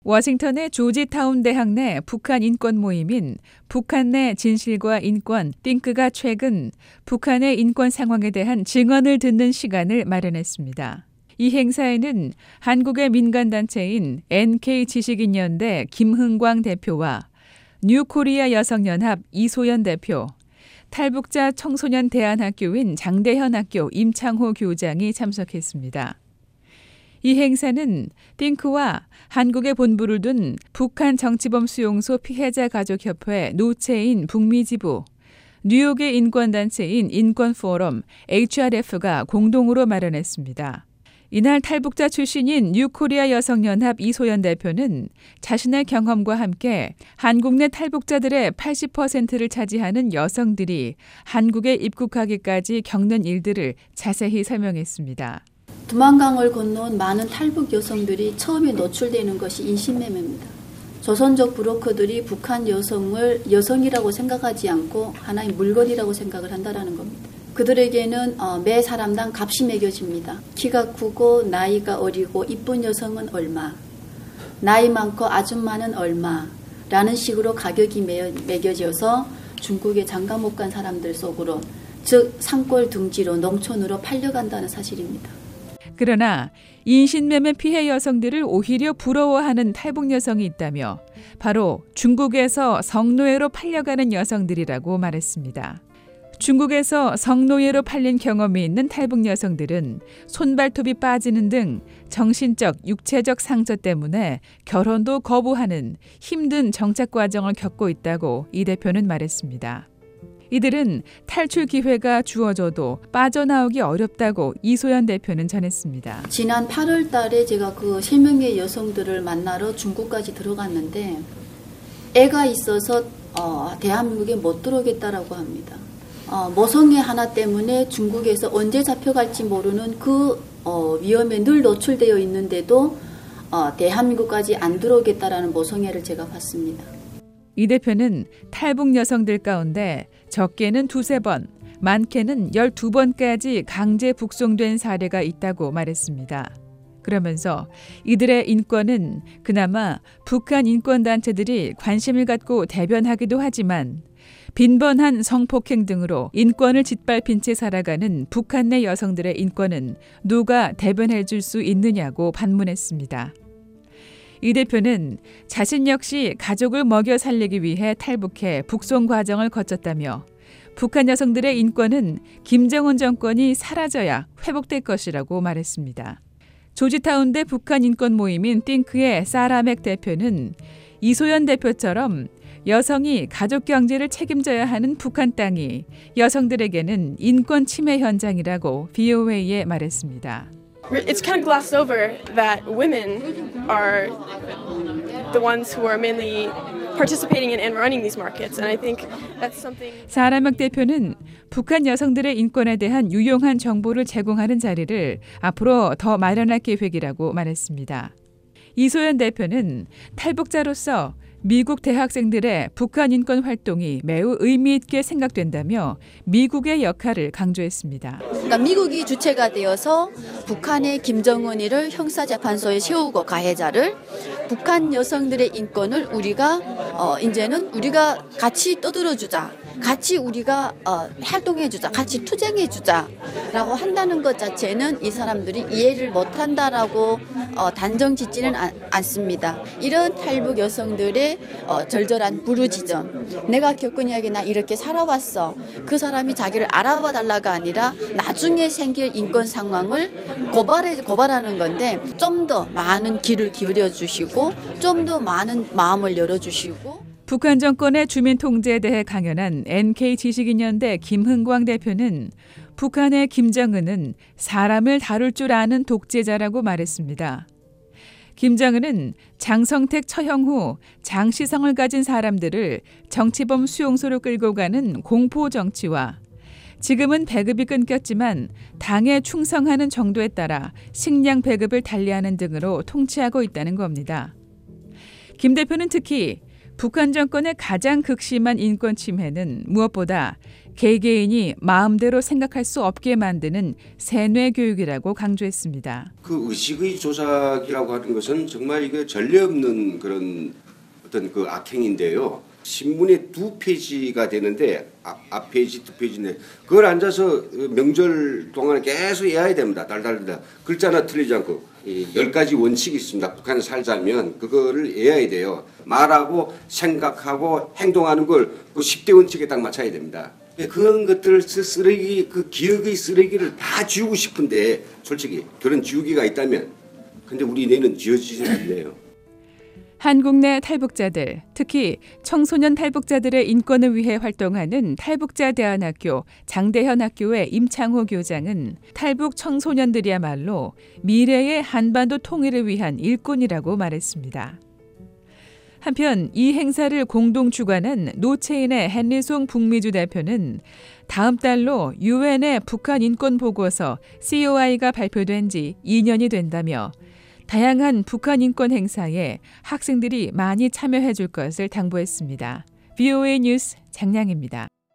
워싱턴의 조지타운 대학 내 북한 인권 모임인 북한 내 진실과 인권 띵크가 최근 북한의 인권 상황에 대한 증언을 듣는 시간을 마련했습니다. 이 행사에는 한국의 민간단체인 NK지식인연대 김흥광 대표와 뉴코리아 여성연합 이소연 대표, 탈북자 청소년 대안학교인 장대현 학교 임창호 교장이 참석했습니다. 이 행사는 띵크와 한국에 본부를 둔 북한 정치범 수용소 피해자 가족협회 노체인 북미지부, 뉴욕의 인권단체인 인권포럼 HRF가 공동으로 마련했습니다. 이날 탈북자 출신인 뉴코리아 여성연합 이소연 대표는 자신의 경험과 함께 한국 내 탈북자들의 80%를 차지하는 여성들이 한국에 입국하기까지 겪는 일들을 자세히 설명했습니다. 두만강을 건너온 많은 탈북 여성들이 처음에 노출되는 것이 인신매매입니다. 조선족 브로커들이 북한 여성을 여성이라고 생각하지 않고 하나의 물건이라고 생각을 한다는 겁니다. 그들에게는 매 사람당 값이 매겨집니다. 키가 크고 나이가 어리고 이쁜 여성은 얼마, 나이 많고 아줌마는 얼마라는 식으로 가격이 매겨져서 중국에 장가 못 간 사람들 속으로, 즉 산골 둥지로 농촌으로 팔려간다는 사실입니다. 그러나 인신매매 피해 여성들을 오히려 부러워하는 탈북 여성이 있다며 바로 중국에서 성노예로 팔려가는 여성들이라고 말했습니다. 중국에서 성노예로 팔린 경험이 있는 탈북 여성들은 손발톱이 빠지는 등 정신적, 육체적 상처 때문에 결혼도 거부하는 힘든 정착 과정을 겪고 있다고 이 대표는 말했습니다. 이들은 탈출 기회가 주어져도 빠져나오기 어렵다고 이소연 대표는 전했습니다. 지난 8월 달에 제가 그 3명의 여성들을 만나러 중국까지 들어갔는데 애가 있어서 대한민국에 못 들어오겠다라고 합니다. 모성애 하나 때문에 중국에서 언제 잡혀갈지 모르는 그 위험에 늘 노출되어 있는데도 대한민국까지 안 들어오겠다라는 모성애를 제가 봤습니다. 이 대표는 탈북 여성들 가운데 적게는 2-3번, 많게는 12번까지 강제 북송된 사례가 있다고 말했습니다. 그러면서 이들의 인권은 그나마 북한 인권단체들이 관심을 갖고 대변하기도 하지만 빈번한 성폭행 등으로 인권을 짓밟힌 채 살아가는 북한 내 여성들의 인권은 누가 대변해 줄 수 있느냐고 반문했습니다. 이 대표는 자신 역시 가족을 먹여 살리기 위해 탈북해 북송 과정을 거쳤다며 북한 여성들의 인권은 김정은 정권이 사라져야 회복될 것이라고 말했습니다. 조지타운대 북한 인권 모임인 띵크의 사라맥 대표는 이소연 대표처럼 여성이 가족 경제를 책임져야 하는 북한 땅이 여성들에게는 인권 침해 현장이라고 VOA에 말했습니다. It's kind of glossed over that women are the ones who are mainly participating in and running these markets, and I think that's something. 사라맥 대표는 북한 여성들의 인권에 대한 유용한 정보를 제공하는 자리를 앞으로 더 마련할 계획이라고 말했습니다. 이소연 대표는 탈북자로서 미국 대학생들의 북한 인권 활동이 매우 의미 있게 생각된다며 미국의 역할을 강조했습니다. 그러니까 미국이 주체가 되어서 북한의 김정은이를 형사재판소에 세우고 가해자를 북한 여성들의 인권을 이제는 우리가 같이 떠들어주자. 같이 우리가 활동해주자. 같이 투쟁해주자라고 한다는 것 자체는 이 사람들이 이해를 못한다라고 단정 짓지는 않습니다. 이런 탈북 여성들의 절절한 부르짖음. 내가 겪은 이야기 나 이렇게 살아왔어. 그 사람이 자기를 알아봐 달라가 아니라 나중에 생길 인권 상황을 고발하는 건데 좀 더 많은 귀를 기울여 주시고 좀 더 많은 마음을 열어주시고 북한 정권의 주민 통제에 대해 강연한 NK지식인연대 김흥광 대표는 북한의 김정은은 사람을 다룰 줄 아는 독재자라고 말했습니다. 김정은은 장성택 처형 후 장시성을 가진 사람들을 정치범 수용소로 끌고 가는 공포 정치와 지금은 배급이 끊겼지만 당에 충성하는 정도에 따라 식량 배급을 달리하는 등으로 통치하고 있다는 겁니다. 김 대표는 특히 북한 정권의 가장 극심한 인권 침해는 무엇보다 개개인이 마음대로 생각할 수 없게 만드는 세뇌 교육이라고 강조했습니다. 그 의식의 조작이라고 하는 것은 정말 이게 전례 없는 그런 어떤 그 악행인데요. 신문에 2페이지가 되는데 앞 페이지 2페이지인데 그걸 앉아서 명절 동안에 계속 외워야 됩니다. 달달달 글자 하나 틀리지 않고 10가지 원칙이 있습니다. 북한에 살자면 그거를 외워야 돼요. 말하고 생각하고 행동하는 걸 그 10대 원칙에 딱 맞춰야 됩니다. 그런 것들 쓰레기 그 기억의 쓰레기를 다 지우고 싶은데 솔직히 그런 지우기가 있다면 근데 우리 뇌는 지워지지 않네요. 한국 내 탈북자들, 특히 청소년 탈북자들의 인권을 위해 활동하는 탈북자대안학교 장대현 학교의 임창호 교장은 탈북 청소년들이야말로 미래의 한반도 통일을 위한 일꾼이라고 말했습니다. 한편 이 행사를 공동 주관한 노체인의 헨리송 북미주 대표는 다음 달로 유엔의 북한 인권 보고서 COI가 발표된 지 2년이 된다며 다양한 북한 인권 행사에 학생들이 많이 참여해 줄 것을 당부했습니다. VOA 뉴스 장량입니다.